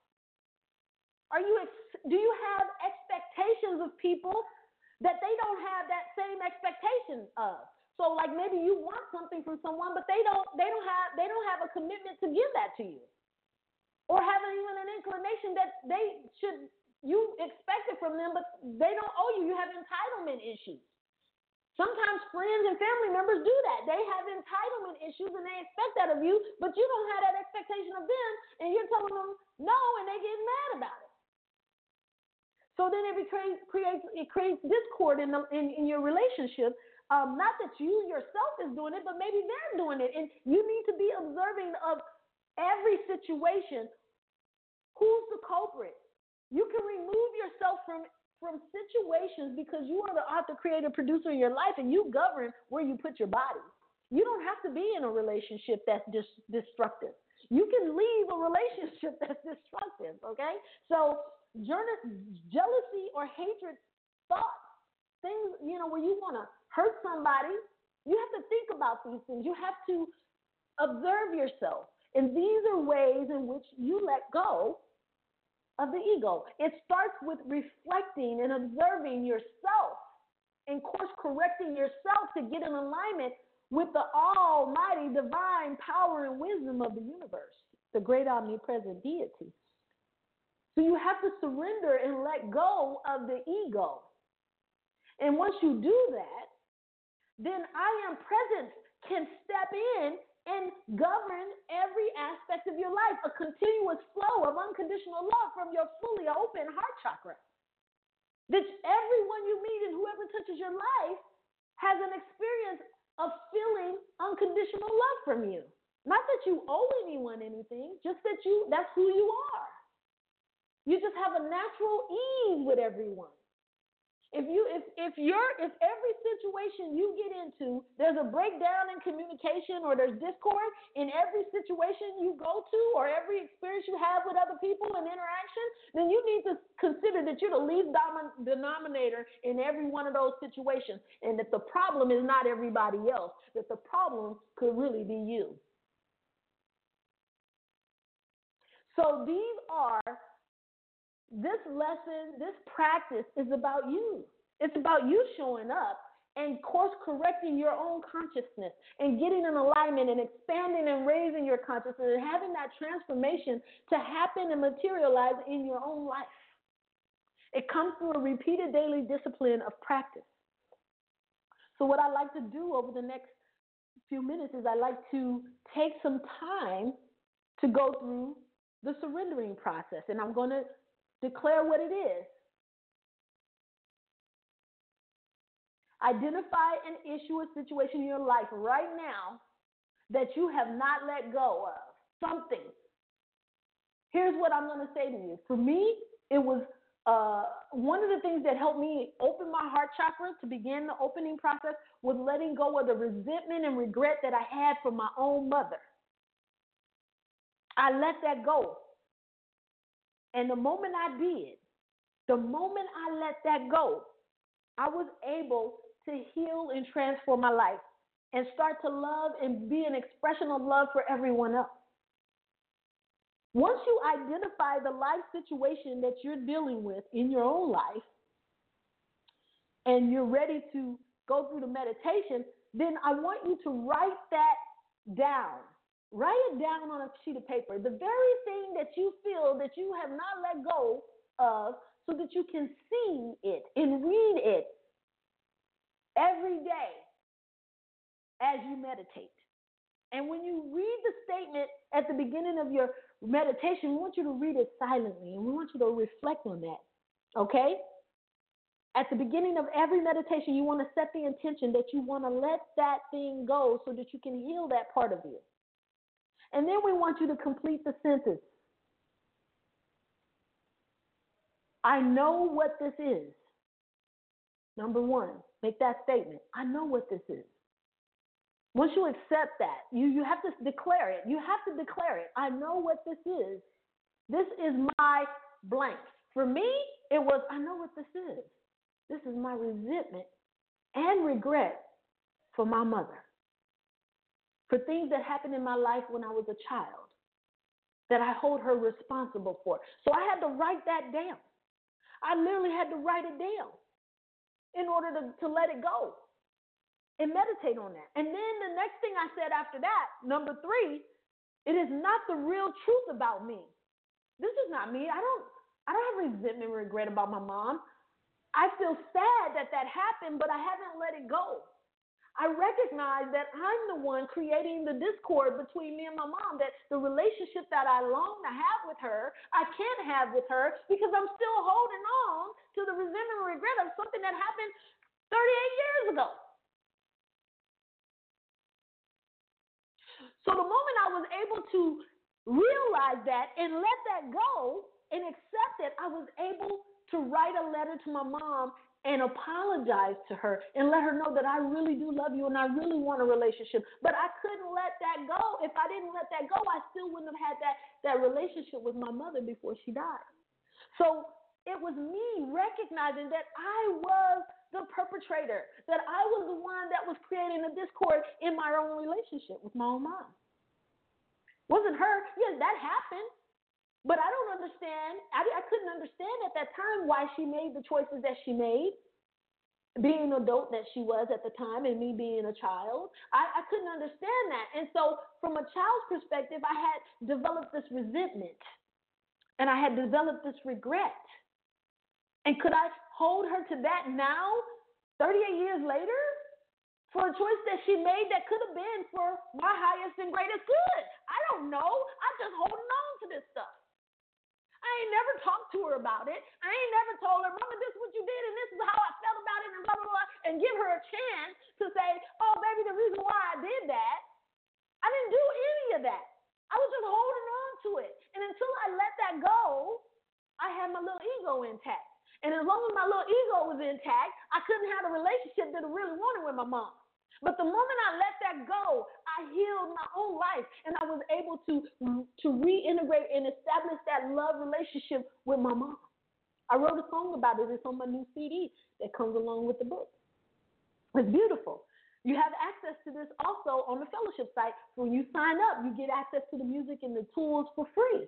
Do you have expectations of people that they don't have that same expectation of? So like maybe you want something from someone, but they don't have a commitment to give that to you, or have even an inclination that you expect it from them, but they don't owe you. You have entitlement issues. Sometimes friends and family members do that. They have entitlement issues and they expect that of you, but you don't have that expectation of them, and you're telling them no, and they get mad about it. So then it creates discord in your relationship. Not that you yourself is doing it, but maybe they're doing it, and you need to be observing of every situation. Who's the culprit? You can remove yourself from situations because you are the author, creator, producer of your life, and you govern where you put your body. You don't have to be in a relationship that's destructive. You can leave a relationship that's destructive, okay? So jealousy or hatred thoughts, things, where you want to hurt somebody, you have to think about these things. You have to observe yourself. And these are ways in which you let go of the ego. It starts with reflecting and observing yourself and course correcting yourself to get in alignment with the almighty divine power and wisdom of the universe, the great omnipresent deity. So you have to surrender and let go of the ego. And once you do that, then I am presence can step in and govern every aspect of your life, a continuous flow of unconditional love from your fully open heart chakra. That everyone you meet and whoever touches your life has an experience of feeling unconditional love from you. Not that you owe anyone anything, just that that's who you are. You just have a natural ease with everyone. If every situation you get into, there's a breakdown in communication or there's discord in every situation you go to or every experience you have with other people and interaction, then you need to consider that you're the least denominator in every one of those situations, and that the problem is not everybody else, that the problem could really be you. So this lesson, this practice is about you. It's about you showing up and course correcting your own consciousness and getting in alignment and expanding and raising your consciousness and having that transformation to happen and materialize in your own life. It comes through a repeated daily discipline of practice. So what I like to do over the next few minutes is I like to take some time to go through the surrendering process, and I'm going to declare what it is. Identify an issue or situation in your life right now that you have not let go of, something. Here's what I'm going to say to you. For me, it was one of the things that helped me open my heart chakra to begin the opening process was letting go of the resentment and regret that I had for my own mother. I let that go. And the moment I did, the moment I let that go, I was able to heal and transform my life and start to love and be an expression of love for everyone else. Once you identify the life situation that you're dealing with in your own life and you're ready to go through the meditation, then I want you to write that down. Write it down on a sheet of paper, the very thing that you feel that you have not let go of, so that you can see it and read it every day as you meditate. And when you read the statement at the beginning of your meditation, we want you to read it silently, and we want you to reflect on that, okay? At the beginning of every meditation, you want to set the intention that you want to let that thing go so that you can heal that part of you. And then we want you to complete the sentence. I know what this is. Number one, make that statement. I know what this is. Once you accept that, you have to declare it. You have to declare it. I know what this is. This is my blank. For me, it was, I know what this is. This is my resentment and regret for my mother, for things that happened in my life when I was a child that I hold her responsible for. So I had to write that down. I literally had to write it down in order to let it go and meditate on that. And then the next thing I said after that, number 3, it is not the real truth about me. This is not me. I don't have resentment and regret about my mom. I feel sad that happened, but I haven't let it go. I recognize that I'm the one creating the discord between me and my mom, that the relationship that I long to have with her, I can't have with her because I'm still holding on to the resentment and regret of something that happened 38 years ago. So the moment I was able to realize that and let that go and accept it, I was able to write a letter to my mom and apologize to her and let her know that I really do love you and I really want a relationship. But I couldn't let that go. If I didn't let that go, I still wouldn't have had that relationship with my mother before she died. So it was me recognizing that I was the perpetrator, that I was the one that was creating a discord in my own relationship with my own mom. Wasn't her. Yes, that happened. But I don't understand. I couldn't understand at that time why she made the choices that she made, being an adult that she was at the time and me being a child. I couldn't understand that. And so from a child's perspective, I had developed this resentment and I had developed this regret. And could I hold her to that now, 38 years later, for a choice that she made that could have been for my highest and greatest good? I don't know. I'm just holding on to this stuff. I ain't never talked to her about it. I ain't never told her, Mama, this is what you did, and this is how I felt about it, and blah, blah, blah, and give her a chance to say, oh, baby, the reason why I did that, I didn't do any of that. I was just holding on to it. And until I let that go, I had my little ego intact. And as long as my little ego was intact, I couldn't have a relationship that I really wanted with my mom. But the moment I let that go, I healed my own life, and I was able to reintegrate and establish that love relationship with my mom. I wrote a song about it. It's on my new CD that comes along with the book. It's beautiful. You have access to this also on the fellowship site. So when you sign up, you get access to the music and the tools for free.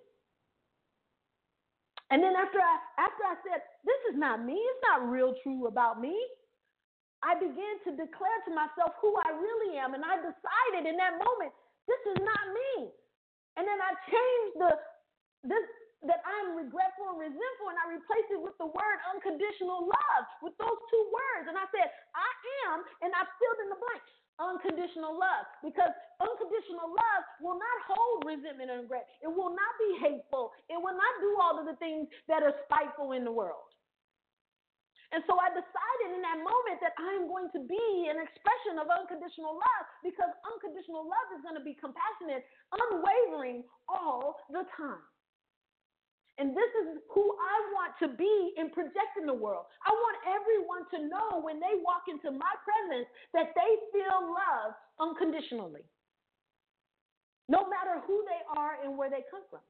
And then after I said, this is not me, it's not real true about me, I began to declare to myself who I really am. And I decided in that moment, this is not me. And then I changed that I'm regretful and resentful, and I replaced it with the word unconditional love, with those two words. And I said, I am, and I filled in the blank, unconditional love. Because unconditional love will not hold resentment and regret. It will not be hateful. It will not do all of the things that are spiteful in the world. And so I decided in that moment that I'm going to be an expression of unconditional love, because unconditional love is going to be compassionate, unwavering all the time. And this is who I want to be and project in the world. I want everyone to know when they walk into my presence that they feel love unconditionally, no matter who they are and where they come from.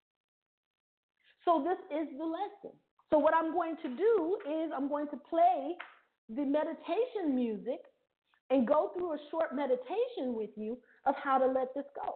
So this is the lesson. So what I'm going to do is I'm going to play the meditation music and go through a short meditation with you of how to let this go.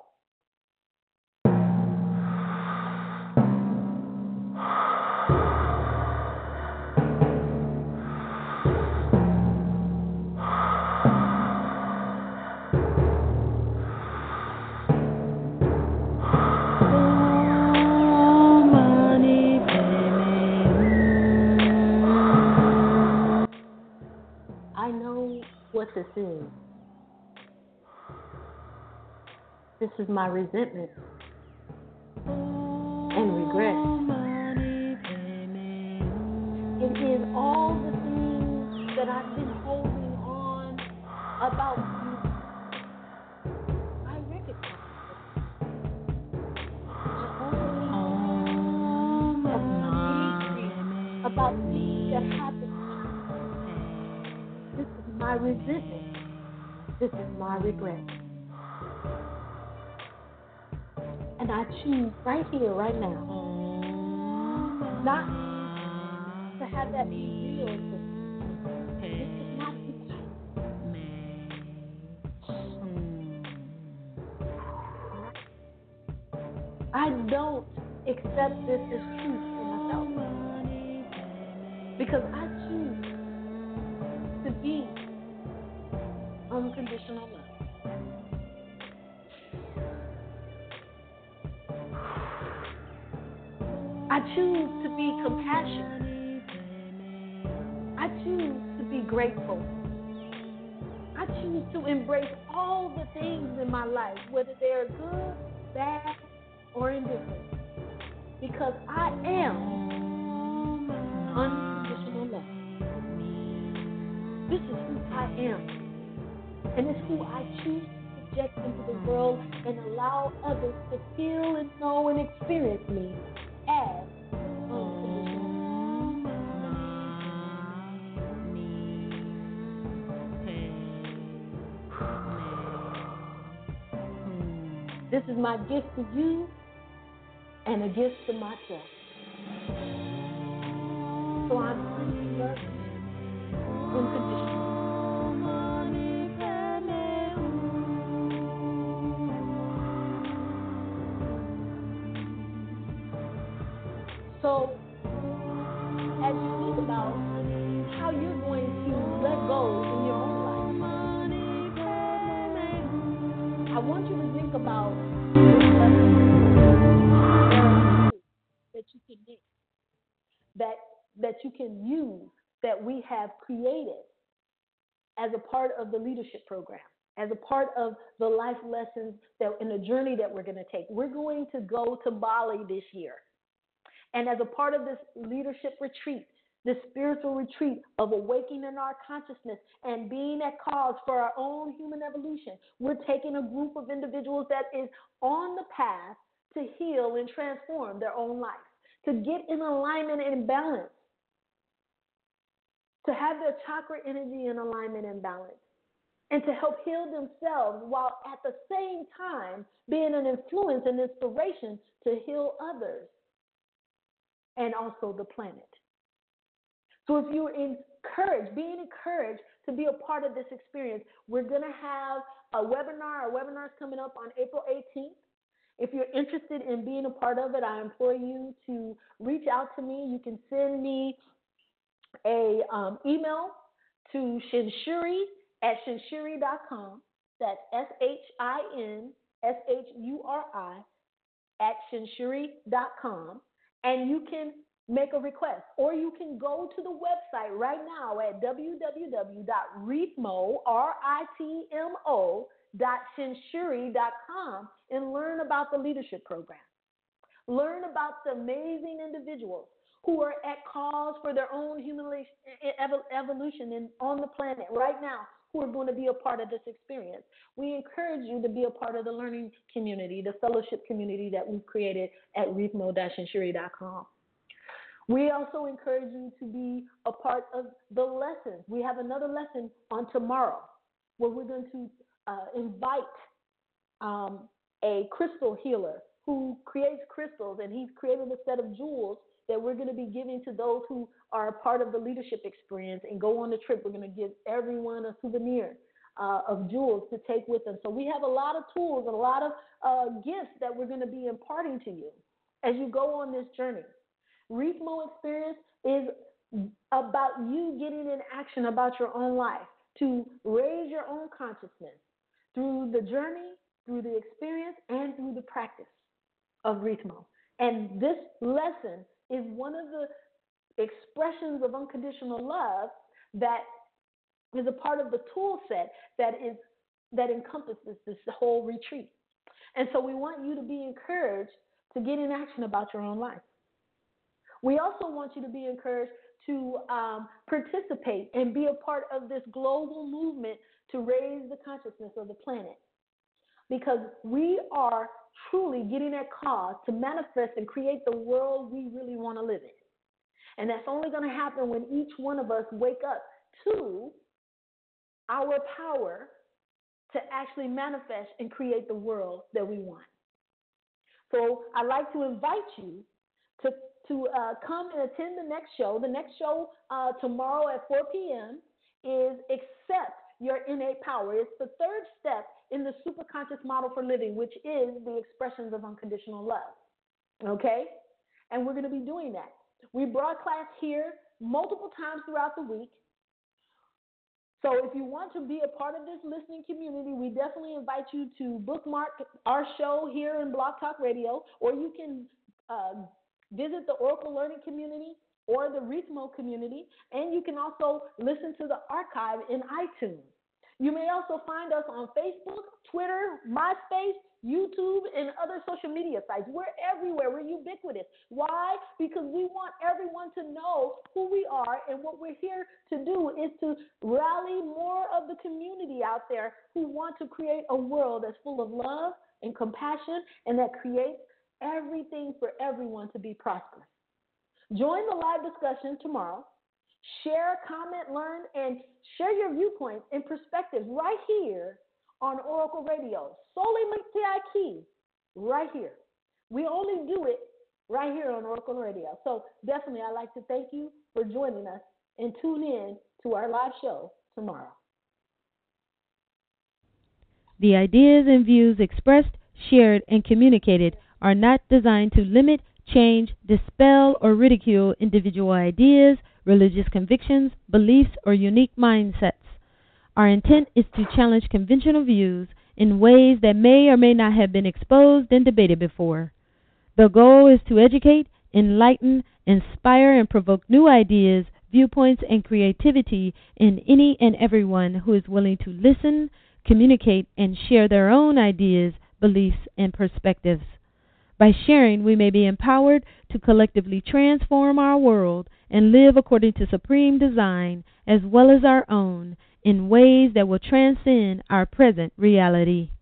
I know what this is. This is my resentment and regret. It is all the things that I've been holding on about you. I recognize it. About things that happened. This is my resentment. This is my regret. And I choose right here, right now, not to have that be real. This is not I don't accept this as truth for myself, because I choose to be unconditional love. I choose to be compassionate. I choose to be grateful. I choose to embrace all the things in my life, whether they're good, bad, or indifferent, because I am unconditional love. This is who I am, and it's who I choose to project into the world and allow others to feel and know and experience me as unconditional. This is my gift to you and a gift to myself. So I'm free to love you unconditionally. So, as you think about how you're going to let go in your own life, I want you to think about that you can make, that you can use, that we have created as a part of the leadership program, as a part of the life lessons that in the journey that we're going to take. We're going to go to Bali this year. And as a part of this leadership retreat, this spiritual retreat of awakening our consciousness and being at cause for our own human evolution, we're taking a group of individuals that is on the path to heal and transform their own life, to get in alignment and balance to have their chakra energy in alignment and balance, and to help heal themselves while at the same time being an influence and inspiration to heal others and also the planet. So if you're encouraged, being encouraged to be a part of this experience, we're going to have a webinar. Our webinar is coming up on April 18th. If you're interested in being a part of it, I implore you to reach out to me. You can send me a email to shinshuri@shinshuri.com. That's SHINSHURI @shinshuri.com. And you can make a request, or you can go to the website right now at www.ritmo.shinshuri.com and learn about the leadership program. Learn about the amazing individuals who are at cause for their own evolution on the planet right now, who are going to be a part of this experience. We encourage you to be a part of the learning community, the fellowship community that we've created at ritmo.shinshuri.com. We also encourage you to be a part of the lessons. We have another lesson on tomorrow where we're going to invite a crystal healer who creates crystals, and he's created a set of jewels that we're going to be giving to those who are a part of the leadership experience and go on the trip. We're going to give everyone a souvenir of jewels to take with them. So we have a lot of tools and a lot of gifts that we're going to be imparting to you as you go on this journey. Ritmo experience is about you getting in action about your own life to raise your own consciousness through the journey, through the experience, and through the practice of Ritmo. And this lesson is one of the expressions of unconditional love that is a part of the tool set that encompasses this whole retreat. And so we want you to be encouraged to get in action about your own life. We also want you to be encouraged to participate and be a part of this global movement to raise the consciousness of the planet, because we are truly getting at cause to manifest and create the world we really want to live in. And that's only going to happen when each one of us wake up to our power to actually manifest and create the world that we want. So I'd like to invite you to come and attend the next show. The next show tomorrow at 4 p.m. is Accept Your Innate Power. It's the third step in the superconscious model for living, which is the expressions of unconditional love. Okay? And we're going to be doing that. We broadcast here multiple times throughout the week. So if you want to be a part of this listening community, we definitely invite you to bookmark our show here in Blog Talk Radio, or you can visit the Oracle Learning Community or the Ritmo community, and you can also listen to the archive in iTunes. You may also find us on Facebook, Twitter, MySpace, YouTube, and other social media sites. We're everywhere. We're ubiquitous. Why? Because we want everyone to know who we are, and what we're here to do is to rally more of the community out there who want to create a world that's full of love and compassion, and that creates everything for everyone to be prosperous. Join the live discussion tomorrow. Share, comment, learn, and share your viewpoints and perspectives right here on Oracle Radio. Soli Mitiaki, right here. We only do it right here on Oracle Radio. So definitely I'd like to thank you for joining us, and tune in to our live show tomorrow.
The ideas and views expressed, shared, and communicated are not designed to limit, change, dispel, or ridicule individual ideas, religious convictions, beliefs, or unique mindsets. Our intent is to challenge conventional views in ways that may or may not have been exposed and debated before. The goal is to educate, enlighten, inspire, and provoke new ideas, viewpoints, and creativity in any and everyone who is willing to listen, communicate, and share their own ideas, beliefs, and perspectives. By sharing, we may be empowered to collectively transform our world and live according to supreme design as well as our own in ways that will transcend our present reality.